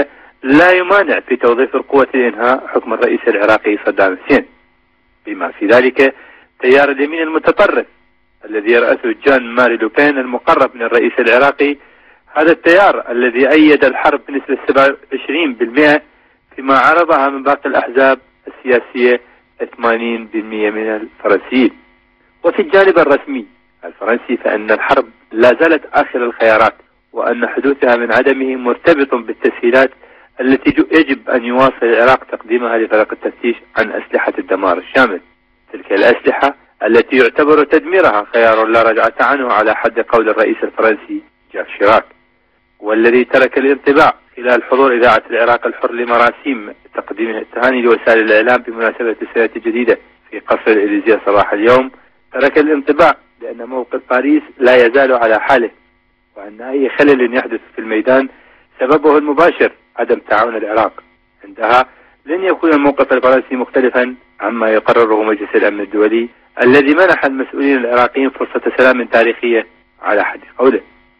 لا يمانع في توظيف القوة لإنهاء حكم الرئيس العراقي صدام حسين، بما في ذلك تيار اليمين المتطرف الذي يرأسه جان ماري لوبين المقرب من الرئيس العراقي. هذا التيار الذي أيد الحرب بنسبة سبعة وعشرين بالمئة فيما عرضها من باقي الأحزاب السياسية ثمانين بالمئة من الفرنسيين. وفي الجانب الرسمي الفرنسي فإن الحرب لا زالت آخر الخيارات، وأن حدوثها من عدمه مرتبط بالتسهيلات التي يجب أن يواصل العراق تقديمها لفرق التفتيش عن أسلحة الدمار الشامل، تلك الأسلحة التي يعتبر تدميرها خيار لا رجعة عنه على حد قول الرئيس الفرنسي جاك شيراك، والذي ترك الانطباع خلال حضور إذاعة العراق الحر لمراسيم تقديم التهاني لوسائل الإعلام بمناسبة السنة الجديدة في قصر الإليزيه صباح اليوم، ترك الانطباع بأن موقف باريس لا يزال على حاله، وأن أي خلل يحدث في الميدان سببه المباشر عدم تعاون العراق. عندها لن يكون الموقف الفرنسي مختلفا عما يقرره مجلس الأمن الدولي الذي منح المسؤولين العراقيين فرصة سلام تاريخية على حد قوله.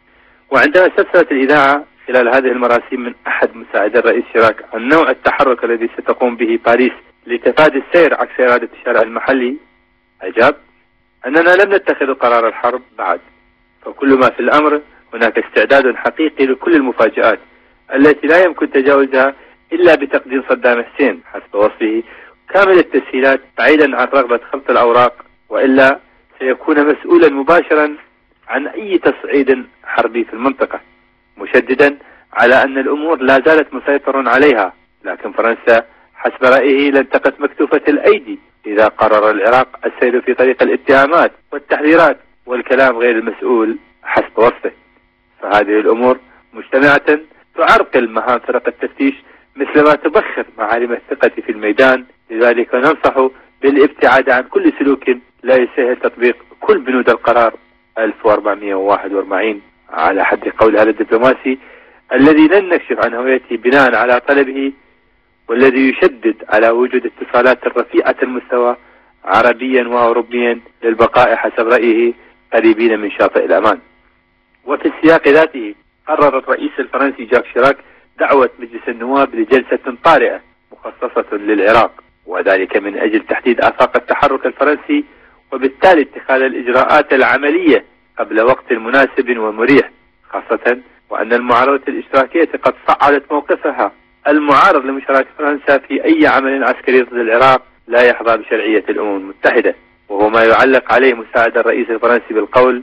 وعندما استفسرت الإذاعة خلال هذه المراسيم من أحد مساعدي الرئيس شيراك عن نوع التحرك الذي ستقوم به باريس لتفادي السير عكس إرادة الشارع المحلي، أجاب: أننا لم نتخذ قرار الحرب بعد، فكل ما في الأمر هناك استعداد حقيقي لكل المفاجآت التي لا يمكن تجاوزها إلا بتقديم صدام حسين حسب وصفه كامل التسهيلات بعيدا عن رغبة خلط الأوراق، وإلا سيكون مسؤولا مباشرا عن أي تصعيد حربي في المنطقة، مشددا على أن الأمور لا زالت مسيطر عليها، لكن فرنسا حسب رأيه لن تقف مكتوفة الأيدي إذا قرر العراق السير في طريق الاتهامات والتحذيرات والكلام غير المسؤول حسب وصفه. فهذه الأمور مجتمعة تعرقل مهام فرق التفتيش مثلما تبخر معالم الثقة في الميدان، لذلك ننصح بالابتعاد عن كل سلوك لا يسهل تطبيق كل بنود القرار ألف وأربعمئة وواحد وأربعين على حد قول هذا الدبلوماسي الذي لن نكشف عن هويته بناء على طلبه، والذي يشدد على وجود اتصالات رفيعة المستوى عربيا وأوروبيا للبقاء حسب رأيه قريبين من شاطئ الأمان. وفي السياق ذاته قرر الرئيس الفرنسي جاك شيراك دعوة مجلس النواب لجلسة طارئة مخصصة للعراق، وذلك من أجل تحديد آفاق التحرك الفرنسي وبالتالي اتخاذ الإجراءات العملية قبل وقت مناسب ومريح، خاصة وأن المعارضة الاشتراكية قد صعدت موقفها المعارض لمشاركة فرنسا في أي عمل عسكري ضد العراق لا يحظى بشرعية الأمم المتحدة، وهو ما يعلق عليه مساعد الرئيس الفرنسي بالقول: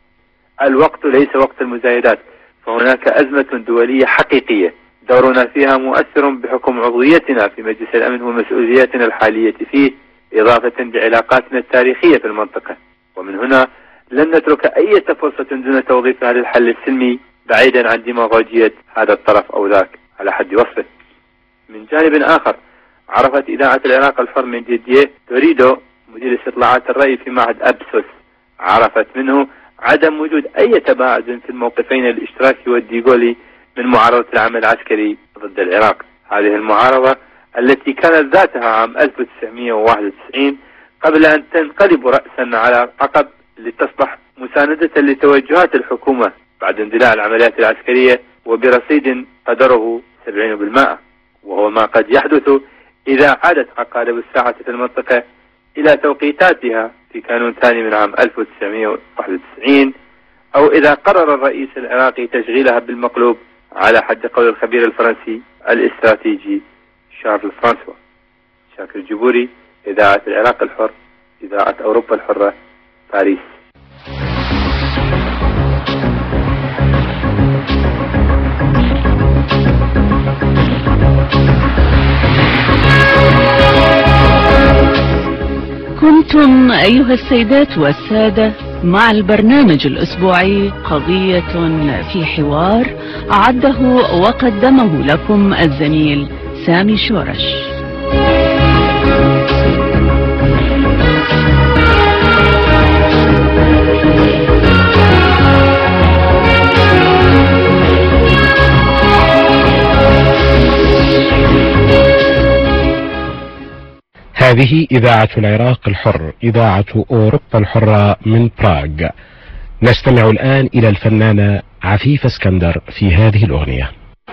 الوقت ليس وقت المزايدات، فهناك أزمة دولية حقيقية دورنا فيها مؤثر بحكم عضويتنا في مجلس الأمن ومسؤولياتنا الحالية فيه، إضافة بعلاقاتنا التاريخية في المنطقة، ومن هنا لن نترك أي فرصة دون توظيفها للحل السلمي بعيدا عن ديماغوجية هذا الطرف أو ذاك على حد وصفه. من جانب آخر عرفت إذاعة العراق الحر من ديديه توريدو مدير استطلاعات الرأي في معهد أبسوس، عرفت منه عدم وجود أي تباعد في الموقفين الاشتراكي والديغولي من معارضة العمل العسكري ضد العراق. هذه المعارضة التي كانت ذاتها عام ألف وتسعمئة وواحد وتسعين قبل أن تنقلب رأسا على عقب لتصبح مساندة لتوجهات الحكومة بعد اندلاع العمليات العسكرية وبرصيد قدره سبعين بالمئة، وهو ما قد يحدث إذا عادت عقارب الساعة في المنطقة إلى توقيتاتها في كانون ثاني من عام ألف وتسعمئة وواحد وتسعين، أو إذا قرر الرئيس العراقي تشغيلها بالمقلوب على حد قول الخبير الفرنسي الاستراتيجي شارل فرانسوا. شاكر جبوري، إذاعة العراق الحر، إذاعة أوروبا الحرة، باريس. كنتم أيها السيدات والسادة مع البرنامج الأسبوعي قضية في حوار، أعده وقدمه لكم الزميل سامي شورش. هذه إذاعة العراق الحر، إذاعة أوروبا الحرة من براغ. نستمع الآن إلى الفنانة عفيفة اسكندر في هذه الأغنية.